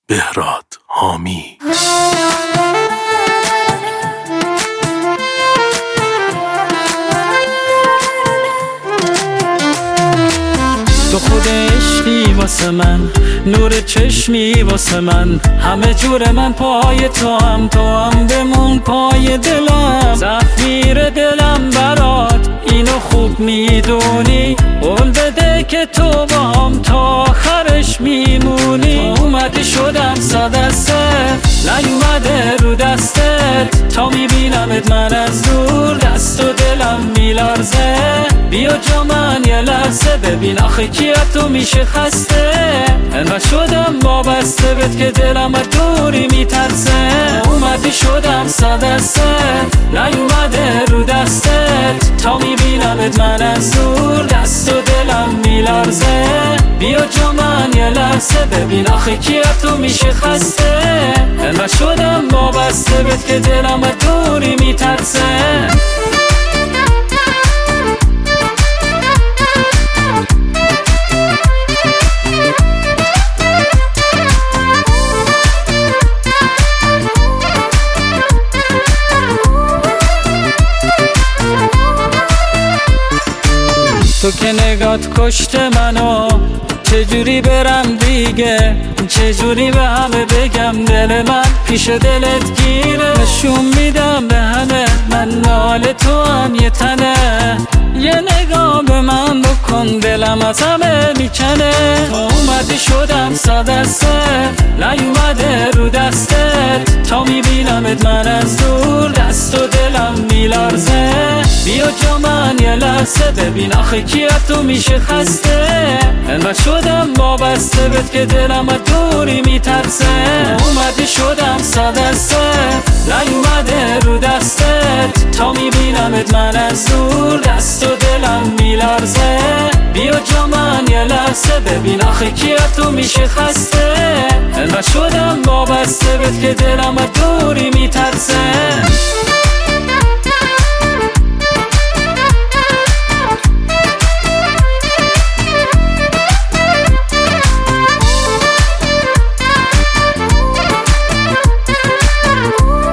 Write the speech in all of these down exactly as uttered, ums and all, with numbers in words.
بهراد حامی. تو خود عشقی واسه من، نور چشمی واسه من، همه جور من پای تو هم، تو هم بمون پای دلم. زفیر دلم برات اینو خوب میدونی، قول بده که تو با هم تا آخرش میمونی. اومدی شدم صد از صفر، نیومده رو دستت، تا میبینمت من از دور دست و دلم میلرزه. بیا جا من یه لحظه ببین آخه کی از تو میشه خسته. انقدر شدم وابسته بهت که دلم از دوری میترسه. اومدی شدم صد از صفر، نیومده رو دستت، تا میبینمت من از دور دست و دلم میلرزه. بیا جا من یه لحظه ببین آخه کی از تو میشه خسته. انقدر شدم وابسته بهت که دلم از دوری میترسه. تو که نگات کشته منو، چجوری برم دیگه، چجوری به همه بگم دل من پیش دلت گیره. نشون میدم به همه من نال تو هم یه تنه، یه نگاه به من بکن دلم از همه میکنه. تو اومدی شدم صد از صفر، نیومده رو دستت، تا میبینمت من از دور دست و دلم میلرزه. بیا جا من یه لحظه ببین آخه کی از تو میشه خسته. انقدر شدم وابسته بهت که دلم از دوری میترسه. اومدی شدم صد از صفر، نیومده رو دستت، تا میبینمت من از دور دست و دلم میلرزه. بیا جا من یه لحظه ببین آخه کی از تو میشه خسته. انقدر شدم وابسته بهت که دلم از دوری میترسه.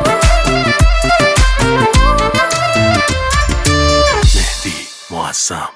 معظم.